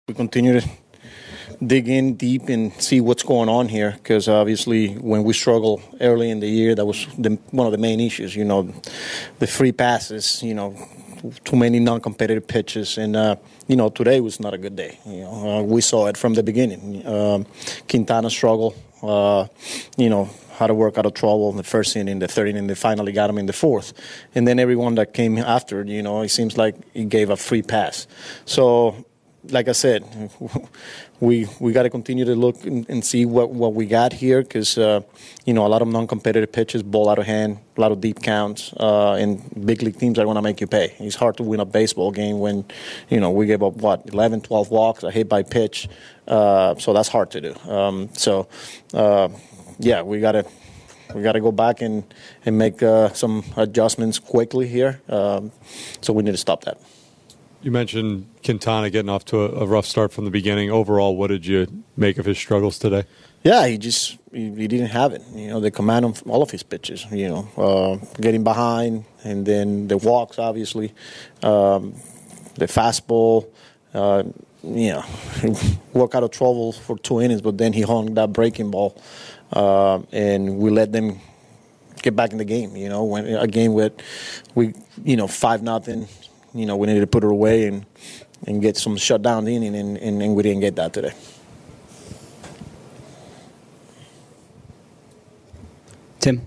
we continue to dig in deep and see what's going on here, because obviously when we struggle early in the year, that was one of the main issues, the free passes, too many non-competitive pitches, and today was not a good day. We saw it from the beginning. Quintana struggled, how to work out of trouble in the first inning, the third inning, they finally got him in the fourth. And then everyone that came after, it seems like he gave a free pass. So, like I said, we got to continue to look and see what we got here, because, a lot of non-competitive pitches, ball out of hand, a lot of deep counts, and big league teams are going to make you pay. It's hard to win a baseball game when, we gave up, 11, 12 walks, a hit by pitch. So that's hard to do. We got to go back and make some adjustments quickly here. So we need to stop that. You mentioned Quintana getting off to a rough start from the beginning. Overall, what did you make of his struggles today? Yeah, he didn't have it. The command of all of his pitches, getting behind, and then the walks, obviously, the fastball, work out of trouble for 2 innings, but then he hung that breaking ball, and we let them get back in the game, when a game with, 5-0, we needed to put it away and get some shutdown inning, and we didn't get that today. Tim?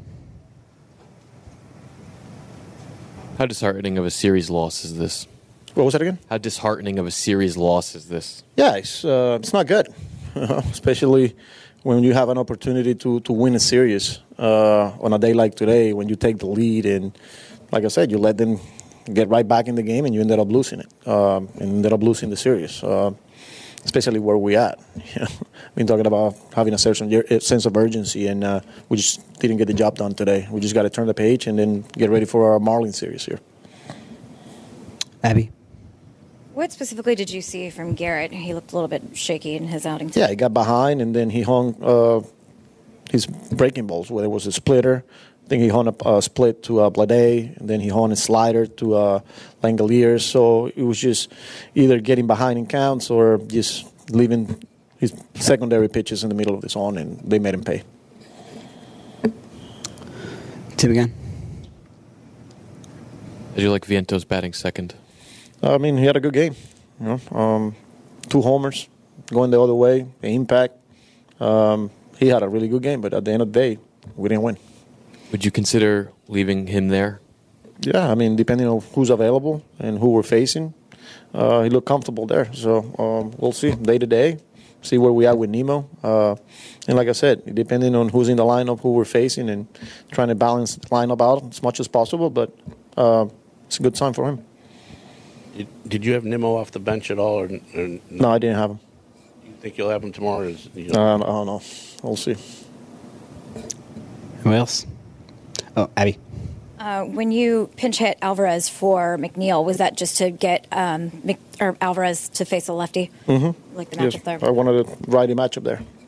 How disheartening of a series loss is this? What was that again? How disheartening of a series loss is this? Yeah, it's not good, especially when you have an opportunity to win a series on a day like today, when you take the lead, and like I said, you let them get right back in the game, and you ended up losing it, and ended up losing the series, especially where we at. I've been talking about having a sense of urgency, and we just didn't get the job done today. We just got to turn the page and then get ready for our Marlins series here. Abby? What specifically did you see from Garrett? He looked a little bit shaky in his outing today. Yeah, he got behind, and then he hung his breaking balls, whether it was a splitter. I think he hung a split to Blade, and then he hung a slider to Langoliers. So it was just either getting behind in counts or just leaving his secondary pitches in the middle of the zone, and they made him pay. Tim again. Did you like Vientos batting second? I mean, he had a good game. 2 homers going the other way, the impact. He had a really good game, but at the end of the day, we didn't win. Would you consider leaving him there? Yeah, I mean, depending on who's available and who we're facing, he looked comfortable there. So we'll see day to day, see where we are with Nemo. And like I said, depending on who's in the lineup, who we're facing, and trying to balance the lineup out as much as possible. But it's a good sign for him. Did you have Nimmo off the bench at all? Or no, I didn't have him. You think you'll have him tomorrow? I don't know. We'll see. Who else? Oh, Abby. When you pinch hit Alvarez for McNeil, was that just to get Alvarez to face a lefty? Mm-hmm. Like the matchup there? I wanted a righty matchup there.